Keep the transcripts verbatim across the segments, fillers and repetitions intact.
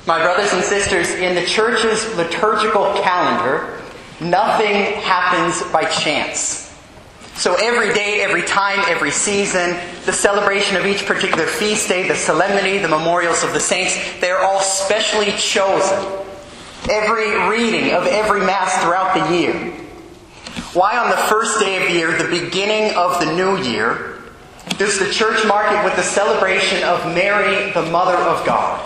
My brothers and sisters, in the church's liturgical calendar, nothing happens by chance. So every day, every time, every season, the celebration of each particular feast day, the solemnity, the memorials of the saints, they're all specially chosen. Every reading of every Mass throughout the year. Why on the first day of the year, the beginning of the new year, does the church mark it with the celebration of Mary, the Mother of God?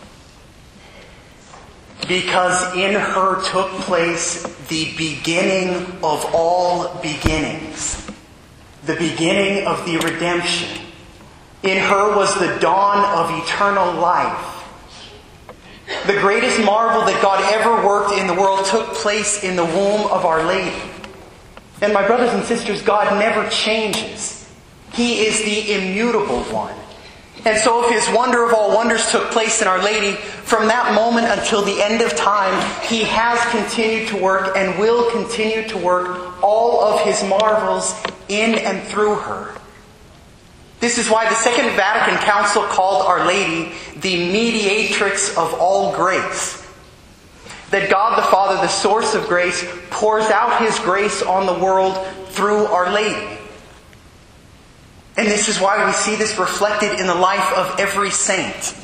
Because in her took place the beginning of all beginnings. The beginning of the redemption. In her was the dawn of eternal life. The greatest marvel that God ever worked in the world took place in the womb of Our Lady. And my brothers and sisters, God never changes. He is the immutable one. And so if His wonder of all wonders took place in Our Lady, from that moment until the end of time, He has continued to work and will continue to work all of His marvels in and through her. This is why the Second Vatican Council called Our Lady the mediatrix of all grace. That God the Father, the source of grace, pours out His grace on the world through Our Lady. And this is why we see this reflected in the life of every saint.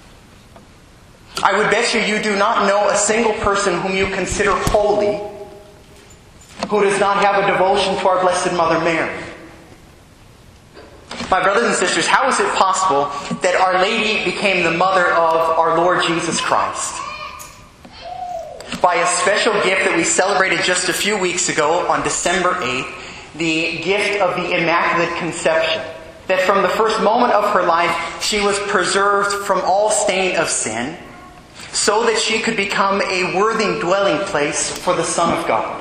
I would bet you you do not know a single person whom you consider holy who does not have a devotion to our Blessed Mother Mary. My brothers and sisters, how is it possible that Our Lady became the mother of our Lord Jesus Christ? By a special gift that we celebrated just a few weeks ago on December eighth, the gift of the Immaculate Conception. That from the first moment of her life, she was preserved from all stain of sin, so that she could become a worthy dwelling place for the Son of God.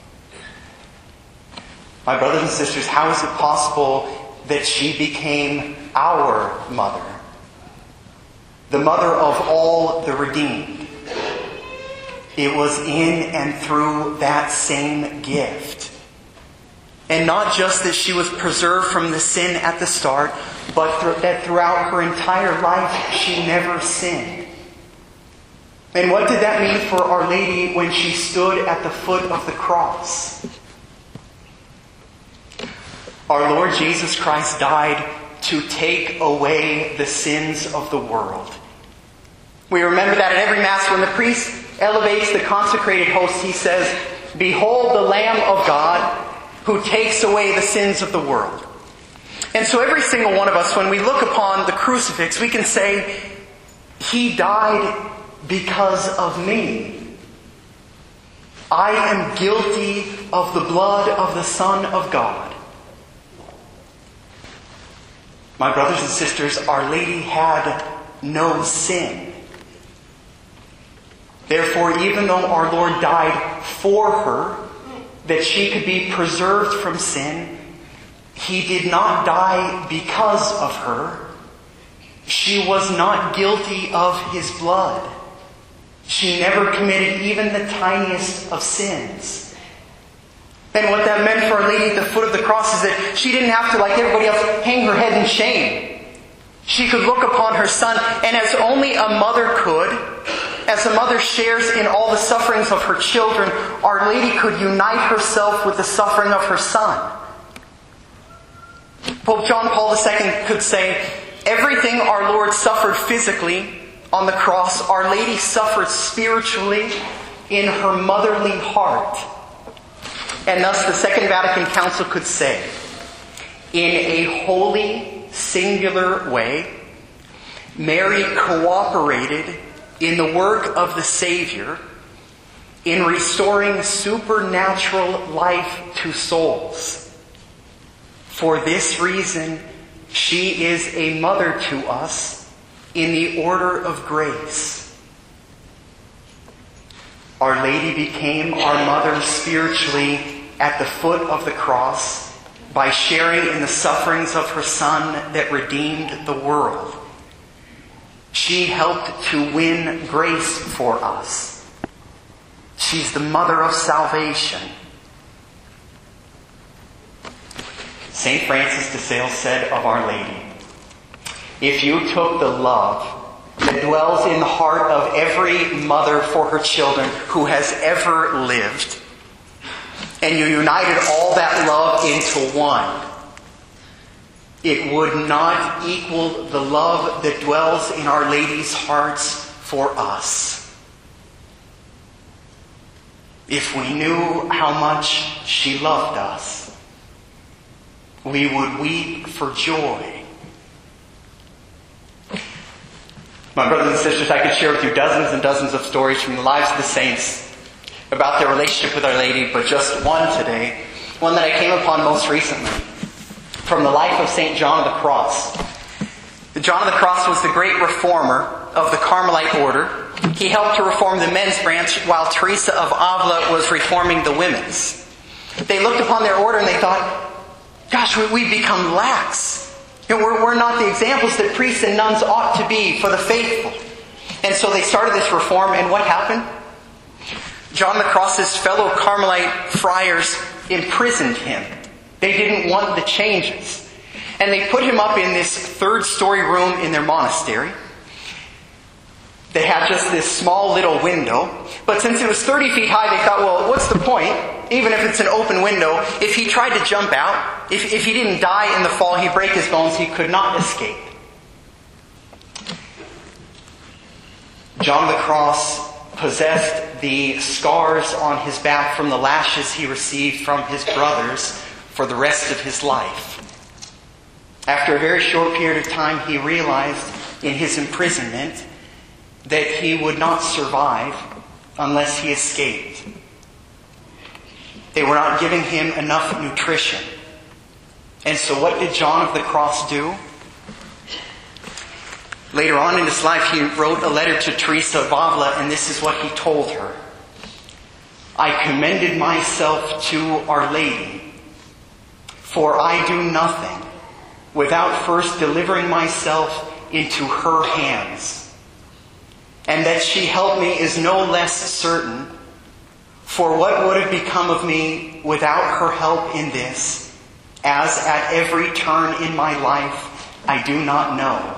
My brothers and sisters, how is it possible that she became our mother? The mother of all the redeemed. It was in and through that same gift. And not just that she was preserved from the sin at the start, but th- that throughout her entire life she never sinned. And what did that mean for Our Lady when she stood at the foot of the cross? Our Lord Jesus Christ died to take away the sins of the world. We remember that at every Mass when the priest elevates the consecrated host, he says, "Behold the Lamb of God who takes away the sins of the world." And so every single one of us, when we look upon the crucifix, we can say, He died because of me. I am guilty of the blood of the Son of God. My brothers and sisters, Our Lady had no sin. Therefore, even though our Lord died for her, that she could be preserved from sin, He did not die because of her. She was not guilty of His blood. She never committed even the tiniest of sins. And what that meant for Our Lady at the foot of the cross is that she didn't have to, like everybody else, hang her head in shame. She could look upon her Son, and as only a mother could, as a mother shares in all the sufferings of her children, Our Lady could unite herself with the suffering of her Son. Pope John Paul the Second could say, everything our Lord suffered physically on the cross, Our Lady suffered spiritually in her motherly heart. And thus the Second Vatican Council could say, in a holy, singular way, Mary cooperated in the work of the Savior in restoring supernatural life to souls. For this reason, she is a mother to us in the order of grace. Our Lady became our mother spiritually at the foot of the cross by sharing in the sufferings of her Son that redeemed the world. She helped to win grace for us. She's the mother of salvation. Saint Francis de Sales said of Our Lady, if you took the love that dwells in the heart of every mother for her children who has ever lived. And you united all that love into one. It would not equal the love that dwells in Our Lady's hearts for us. If we knew how much she loved us, we would weep for joy. My brothers and sisters, I could share with you dozens and dozens of stories from the lives of the saints about their relationship with Our Lady, but just one today, one that I came upon most recently, from the life of Saint John of the Cross. John of the Cross was the great reformer of the Carmelite order. He helped to reform the men's branch while Teresa of Avila was reforming the women's. They looked upon their order and they thought, gosh, we, we've become lax. You know, we're, we're not the examples that priests and nuns ought to be for the faithful. And so they started this reform, and what happened? John of the Cross's fellow Carmelite friars imprisoned him. They didn't want the changes. And they put him up in this third story room in their monastery. They had just this small little window. But since it was thirty feet high, they thought, well, what's the point? Even if it's an open window, if he tried to jump out, if, if he didn't die in the fall, he'd break his bones, he could not escape. John of the Cross possessed the scars on his back from the lashes he received from his brothers for the rest of his life. After a very short period of time, he realized in his imprisonment that he would not survive unless he escaped. They were not giving him enough nutrition. And so what did John of the Cross do? Later on in his life, he wrote a letter to Teresa of Avila, and this is what he told her. I commended myself to Our Lady, for I do nothing without first delivering myself into her hands. And that she helped me is no less certain, for what would have become of me without her help in this, as at every turn in my life, I do not know.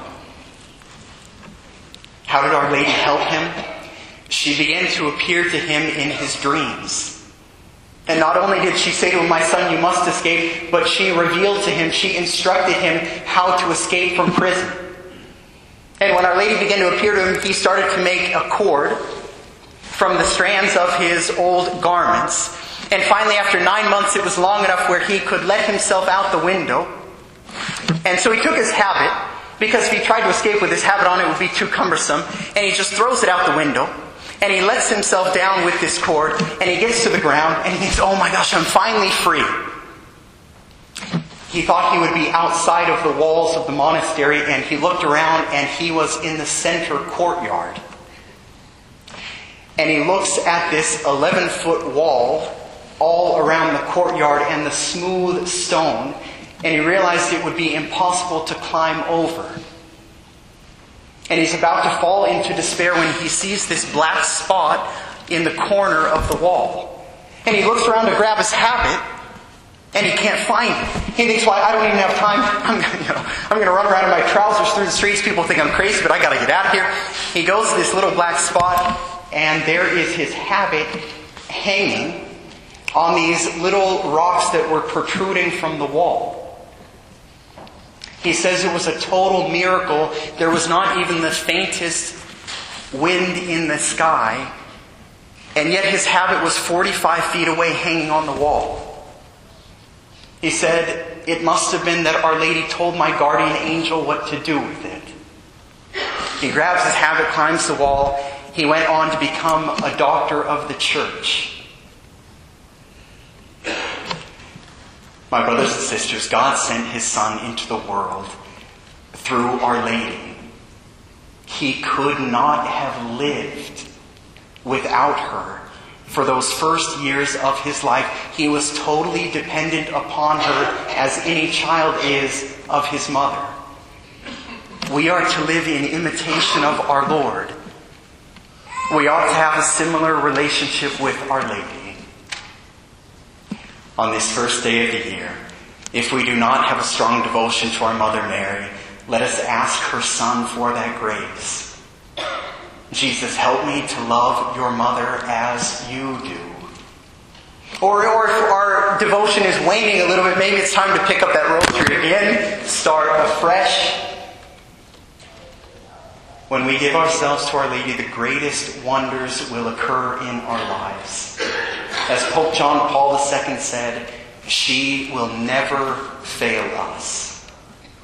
How did Our Lady help him? She began to appear to him in his dreams. And not only did she say to him, my son, you must escape, but she revealed to him, she instructed him how to escape from prison. And when Our Lady began to appear to him, he started to make a cord from the strands of his old garments. And finally, after nine months, it was long enough where he could let himself out the window. And so he took his habit, because if he tried to escape with his habit on, it would be too cumbersome. And he just throws it out the window. And he lets himself down with this cord. And he gets to the ground and he thinks, oh my gosh, I'm finally free. He thought he would be outside of the walls of the monastery, and he looked around and he was in the center courtyard. And he looks at this eleven-foot wall all around the courtyard and the smooth stone, and he realized it would be impossible to climb over. And he's about to fall into despair when he sees this black spot in the corner of the wall. And he looks around to grab his habit, and he can't find it. He thinks, well, I don't even have time. I'm going you know, I'm going to run around in my trousers through the streets. People think I'm crazy, but I got to get out of here. He goes to this little black spot, and there is his habit hanging on these little rocks that were protruding from the wall. He says it was a total miracle. There was not even the faintest wind in the sky, and yet his habit was forty-five feet away hanging on the wall. He said, it must have been that Our Lady told my guardian angel what to do with it. He grabs his habit, climbs the wall. He went on to become a doctor of the church. My brothers and sisters, God sent His Son into the world through Our Lady. He could not have lived without her. For those first years of his life, he was totally dependent upon her, as any child is of his mother. We are to live in imitation of our Lord. We ought to have a similar relationship with Our Lady. On this first day of the year, if we do not have a strong devotion to our Mother Mary, let us ask her Son for that grace. Jesus, help me to love your mother as you do. Or, or if our devotion is waning a little bit, maybe it's time to pick up that rosary again, start afresh. When we give ourselves to Our Lady, the greatest wonders will occur in our lives. As Pope John Paul the Second said, she will never fail us.